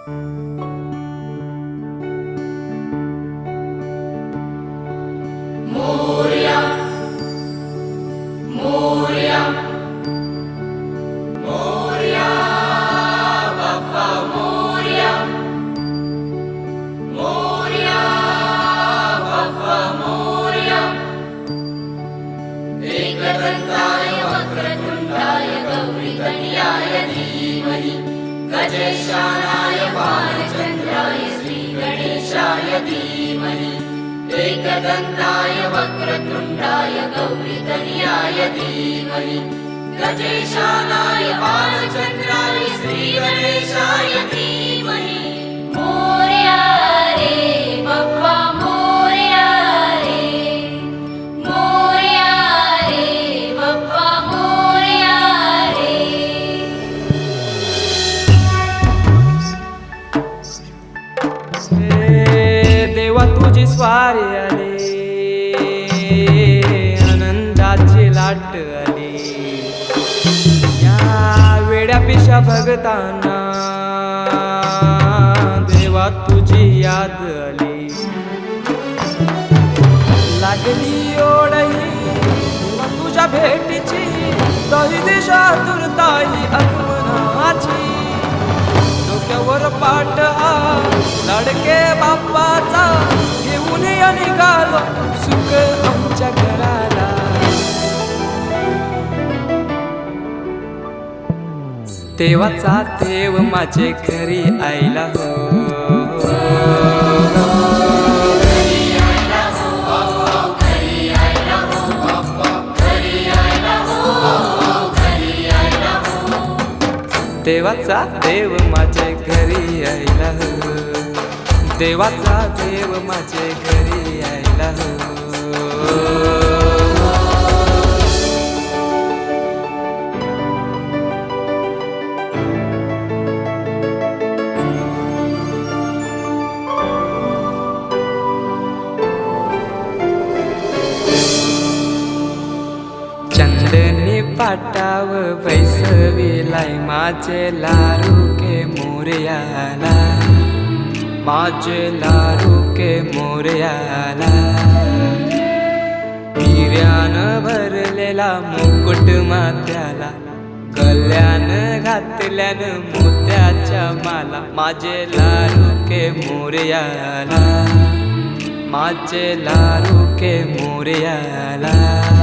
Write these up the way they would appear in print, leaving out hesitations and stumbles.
मोरया मोरया मोरया बाप्पा मोरया मोरया बाप्पा मोरया एकदंताय वक्रतुंडाय गौरीतनयाय धीमहि गजेशानाय बालचंद्राय श्रीगणेशाय धीमहि एकदंताय वक्रतुंडाय गौरीतनयाय धीमहि गजेशानाय बालचंद्राय श्रीगणेशाय धीमहि मोरया रे बाप्पा मोरया रे बाप्पा मोरया रे देवा तुझी स्वारी आली आनंदाची लाट आली या वेड्या पिशा भगतांना देवा तुझी याद आली लागली ओढही देवा तुझ्या भेटीची दही दिशा दुर्ताई आगमनाची डोक्यावर पाट हा लाडके बाप्पाचा घेऊन निघालो सुख आमच्या घराला देवाचा देव माझे घरी आईला हो देवाचा देव माझे घरी आईला हो देवाचा देव माझे घरी आईला हो चंदनी पाटाव बैसविलाय माझे लाडके मोरयाला माझे लाडके मोरयाला हिऱ्यानं भरलेला मुकुट माथ्याला गल्यान घातल्यानं मोत्याच्या माला माझे लाडके मोरयाला माझे लाडके मोरयाला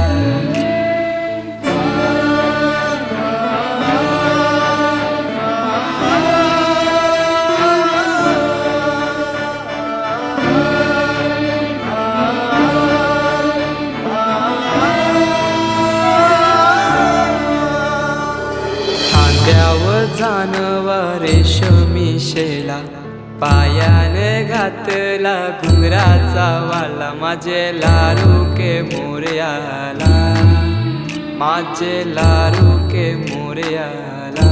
जानवा रेशमी शेला पायाने घातला घुंगराचा वाला माझे लाडके मोरयाला माझे लाडके मोरयाला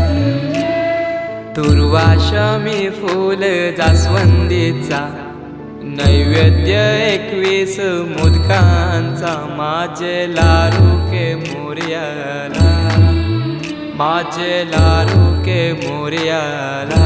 दुर्वाशमी फूल जास्वंदीचा नैवेद्य 21 मोदकांचा माझे लाडके मोरयाला माझे लाडके मोरयाला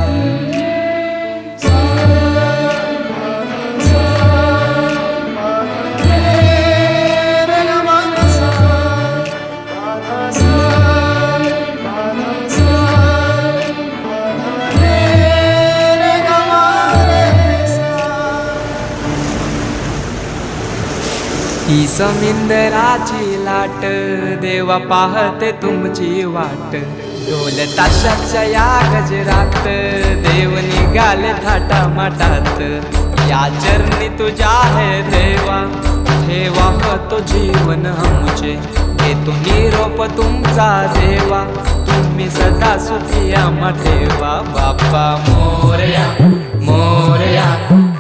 ही समिंदराची लाट देवा पाहते तुमची वाट ढोल ताशाच्या या गजरात देव निघाले थाटा माटात या चरणी तुझ्या है देवा ठेवा तो जीवन आमचे घेतो निरोप तुमचा देवा तुम्ही सदा सुखी आम्हा ठेवा बाप्पा मोरया मोरया